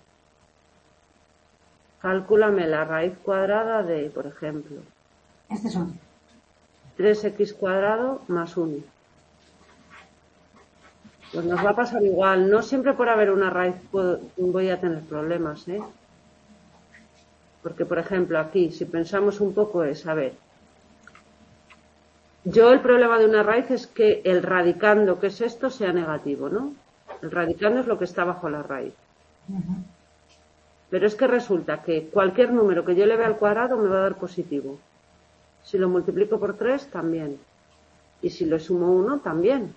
Cálculame la raíz cuadrada de, por ejemplo, Este son. 3x cuadrado más 1. Pues nos va a pasar igual. No siempre por haber una raíz voy a tener problemas, ¿eh? Porque, por ejemplo, aquí, si pensamos un poco es, a ver, yo el problema de una raíz es que el radicando, que es esto, sea negativo, ¿no? El radicando es lo que está bajo la raíz. Pero es que resulta que cualquier número que yo le vea al cuadrado me va a dar positivo. Si lo multiplico por 3, también. Y si le sumo 1, también.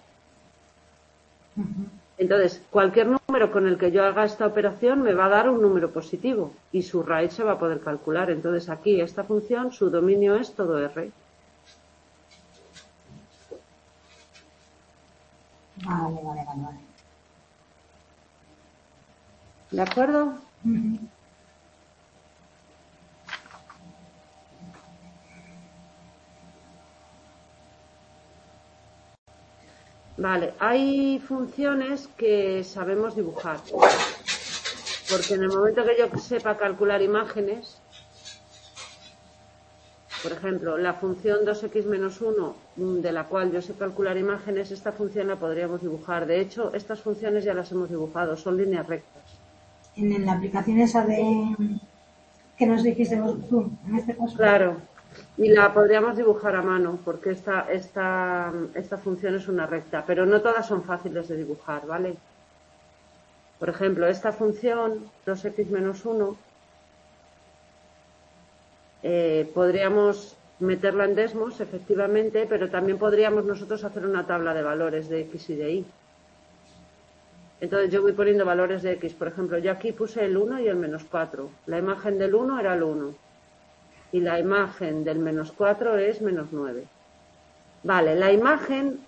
Entonces, cualquier número con el que yo haga esta operación me va a dar un número positivo y su raíz se va a poder calcular. Entonces, aquí esta función, su dominio es todo R. Vale. ¿De acuerdo? Vale, hay funciones que sabemos dibujar. Porque en el momento que yo sepa calcular imágenes, por ejemplo, la función 2x menos 1, de la cual yo sé calcular imágenes, esta función la podríamos dibujar. De hecho, estas funciones ya las hemos dibujado, son líneas rectas. En la aplicación esa de que nos dijiste tú, en este caso. Claro, y la podríamos dibujar a mano, porque esta función es una recta, pero no todas son fáciles de dibujar, ¿vale? Por ejemplo, esta función 2x menos 1, podríamos meterla en Desmos, efectivamente, pero también podríamos nosotros hacer una tabla de valores de x y de y. Entonces yo voy poniendo valores de x. Por ejemplo, yo aquí puse el 1 y el menos 4. La imagen del 1 era el 1. Y la imagen del menos 4 es menos 9. Vale, la imagen...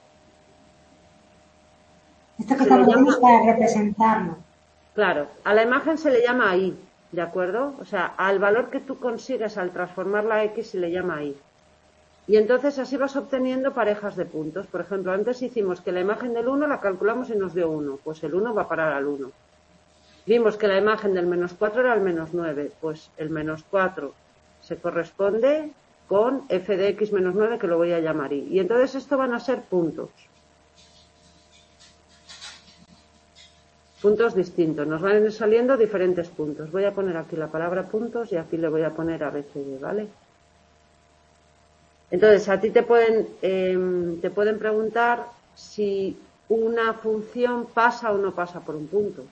Esto que estamos haciendo es para representarlo. Claro, a la imagen se le llama y, ¿de acuerdo? O sea, al valor que tú consigues al transformar la x se le llama y. Y entonces así vas obteniendo parejas de puntos. Por ejemplo, antes hicimos que la imagen del 1 la calculamos y nos dio 1. Pues el 1 va a parar al 1. Vimos que la imagen del menos 4 era el menos 9. Pues el menos 4 se corresponde con f de x menos 9, que lo voy a llamar y. Y entonces esto van a ser puntos. Puntos distintos. Nos van a ir saliendo diferentes puntos. Voy a poner aquí la palabra puntos y aquí le voy a poner ABCD, ¿vale? Entonces, a ti te pueden preguntar si una función pasa o no pasa por un punto.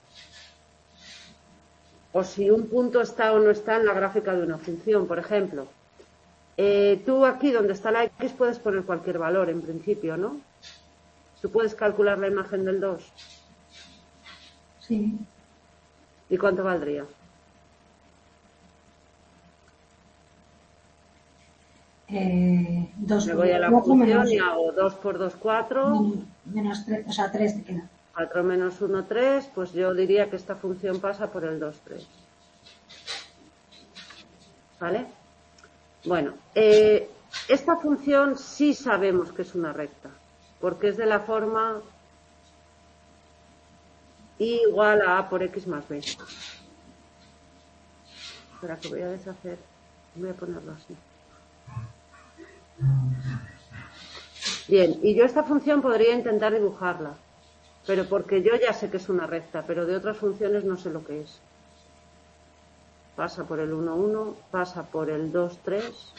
O si un punto está o no está en la gráfica de una función. Por ejemplo, tú aquí donde está la x puedes poner cualquier valor en principio, ¿no? Tú puedes calcular la imagen del 2. Sí. ¿Y cuánto valdría? Me voy a la función y hago 2 por 2, 4. Menos 3, o sea, 3 te queda. 4 menos 1, 3. Pues yo diría que esta función pasa por el 2, 3. ¿Vale? Bueno, esta función sí sabemos que es una recta, porque es de la forma y igual a por x más b. Espera, que voy a deshacer. Voy a ponerlo así. Bien, y yo esta función podría intentar dibujarla, pero porque yo ya sé que es una recta, pero de otras funciones no sé lo que es. Pasa por el 1, 1, pasa por el 2, 3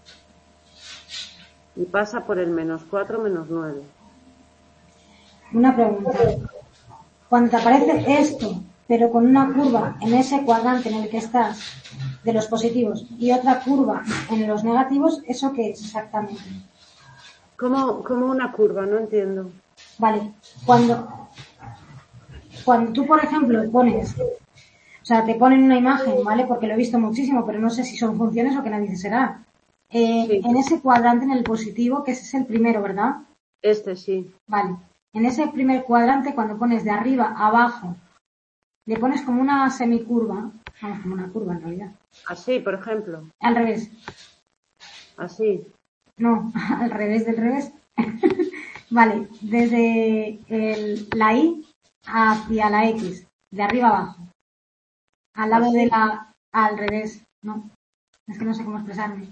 y pasa por el -4, -9. Una pregunta. Cuando te aparece esto, pero con una curva en ese cuadrante en el que estás de los positivos y otra curva en los negativos, ¿eso qué es exactamente? Como una curva, no entiendo. Vale, cuando tú, por ejemplo, pones, o sea, te ponen una imagen, ¿vale? Porque lo he visto muchísimo, pero no sé si son funciones o qué nadie será. Sí, En ese cuadrante, en el positivo, que ese es el primero, ¿verdad? este sí. Vale. En ese primer cuadrante, cuando pones de arriba a abajo, le pones como una semicurva, vamos, como una curva en realidad. Así, por ejemplo. Al revés. Así. No, al revés del revés. Vale, desde la Y hacia la X, de arriba abajo. Al lado de Así. al revés, no. Es que no sé cómo expresarme.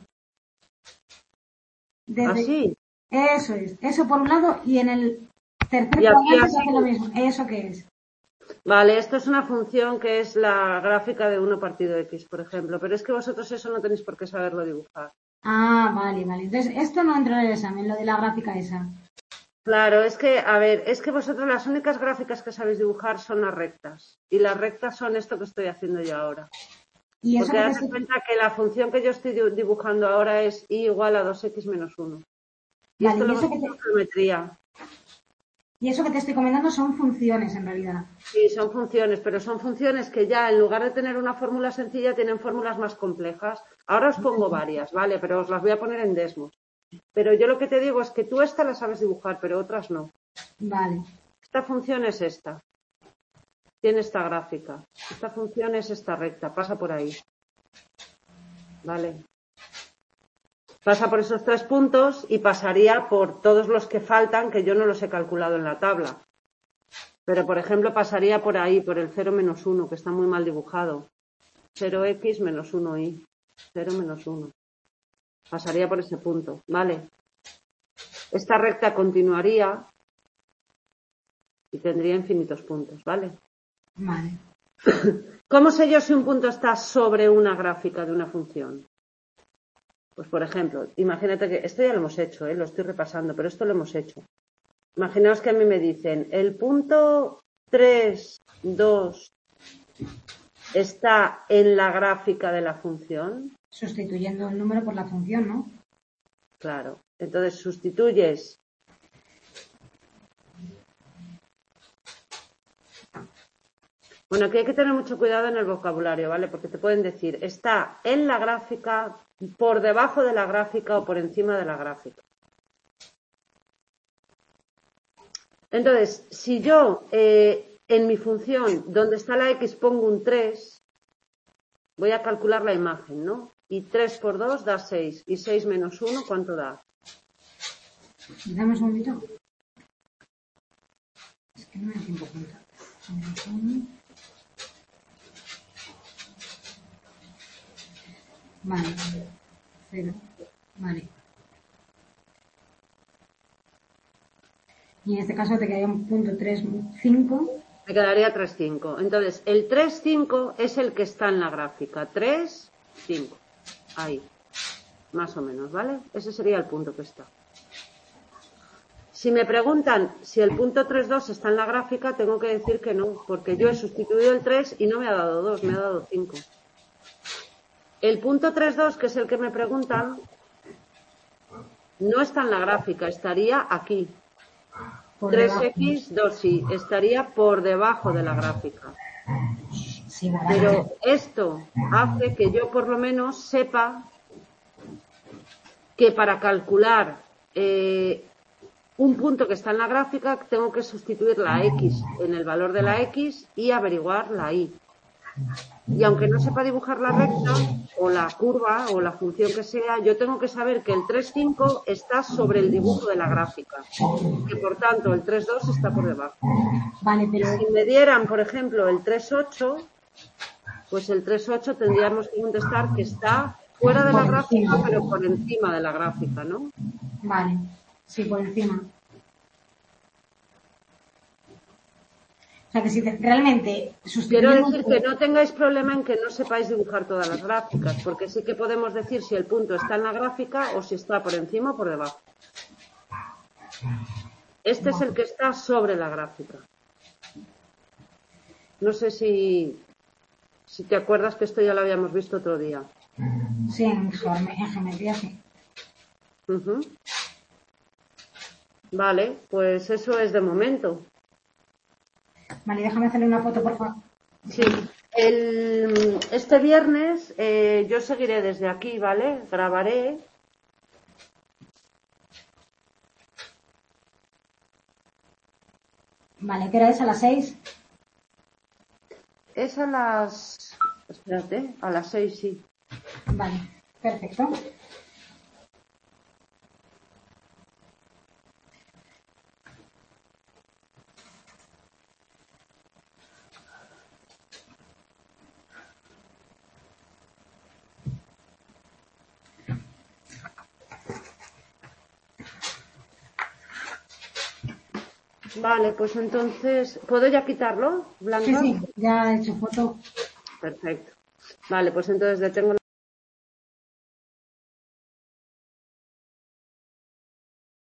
Desde, Así. eso es, eso por un lado, y en el tercer Y aquí cuadrante se así. hace lo mismo. ¿Eso qué es? Vale, esto es una función que es la gráfica de 1 partido x, por ejemplo. Pero es que vosotros eso no tenéis por qué saberlo dibujar. Ah, vale, vale. Entonces, esto no entró en el examen, lo de la gráfica esa. Claro, es que, a ver, es que vosotros las únicas gráficas que sabéis dibujar son las rectas. Y las rectas son esto que estoy haciendo yo ahora. Y eso Porque que te date estoy, cuenta que la función que yo estoy dibujando ahora es y igual a 2x menos 1. Y vale, esto lo hemos hecho en geometría. y eso que te estoy comentando son funciones en realidad. Sí, son funciones, pero son funciones que ya en lugar de tener una fórmula sencilla tienen fórmulas más complejas. Ahora os pongo varias, ¿vale? Pero os las voy a poner en Desmos. Pero yo lo que te digo es que tú esta la sabes dibujar, pero otras no. Vale, Esta función es esta. Tiene esta gráfica. Esta función es esta recta. Pasa por ahí. ¿Vale? Pasa por esos 3 puntos y pasaría por todos los que faltan, que yo no los he calculado en la tabla. Pero, por ejemplo, pasaría por ahí, por el 0 menos 1, que está muy mal dibujado. 0x menos 1y. 0 menos 1. Pasaría por ese punto, ¿vale? Esta recta continuaría y tendría infinitos puntos, ¿vale? vale. ¿Cómo sé yo si un punto está sobre una gráfica de una función? Pues, por ejemplo, imagínate que esto ya lo hemos hecho, lo estoy repasando, pero esto lo hemos hecho. Imaginaos que a mí me dicen, el punto 3, 2 está en la gráfica de la función. Sustituyendo el número por la función, ¿no? Claro. Entonces sustituyes. Bueno, aquí hay que tener mucho cuidado en el vocabulario, ¿vale? Porque te pueden decir, está en la gráfica, por debajo de la gráfica o por encima de la gráfica. Entonces, si yo en mi función, donde está la x, pongo un 3, voy a calcular la imagen, ¿no? Y 3 por 2 da 6. Y 6 menos 1, ¿cuánto da? Dame un segundito. Es que no me da tiempo a contar. Vale. 0. Vale. Y en este caso te quedaría un punto 3, 5. Me quedaría 3, 5. Entonces, el 3, 5 es el que está en la gráfica. 3, 5. Ahí. Más o menos, ¿vale? Ese sería el punto que está. Si me preguntan si el punto 3, 2 está en la gráfica, tengo que decir que no, porque yo he sustituido el 3 y no me ha dado 2, me ha dado 5. El punto 3, 2, que es el que me preguntan, no está en la gráfica, estaría aquí. 3x, 2y, estaría por debajo de la gráfica. Sí, vale. Pero esto hace que yo por lo menos sepa que para calcular un punto que está en la gráfica tengo que sustituir la x en el valor de la x y averiguar la y. Y aunque no sepa dibujar la recta o la curva o la función que sea, yo tengo que saber que el 3,5 está sobre el dibujo de la gráfica, que por tanto el 3,2 está por debajo. Vale, pero Si me dieran, por ejemplo, el 3,8, pues el 3,8 tendríamos que contestar que está fuera de la gráfica, pero por encima de la gráfica, ¿no? vale. Sí, por encima. O sea que si realmente Quiero sustituyendo... decir que no tengáis problema en que no sepáis dibujar todas las gráficas, porque sí que podemos decir si el punto está en la gráfica o si está por encima o por debajo. Este es el que está sobre la gráfica. No sé si te acuerdas que esto ya lo habíamos visto otro día. Sí, en geometría sí. Vale, pues eso es de momento. Vale, déjame hacerle una foto, por favor. Sí, este viernes yo seguiré desde aquí, ¿vale? Grabaré. Vale, ¿qué hora es? ¿A las 6? Es a las... Espérate, a las 6, sí. Vale, perfecto. Vale, pues entonces, ¿puedo ya quitarlo, Blanca? Sí, ya he hecho foto. Perfecto. Vale, pues entonces detengo la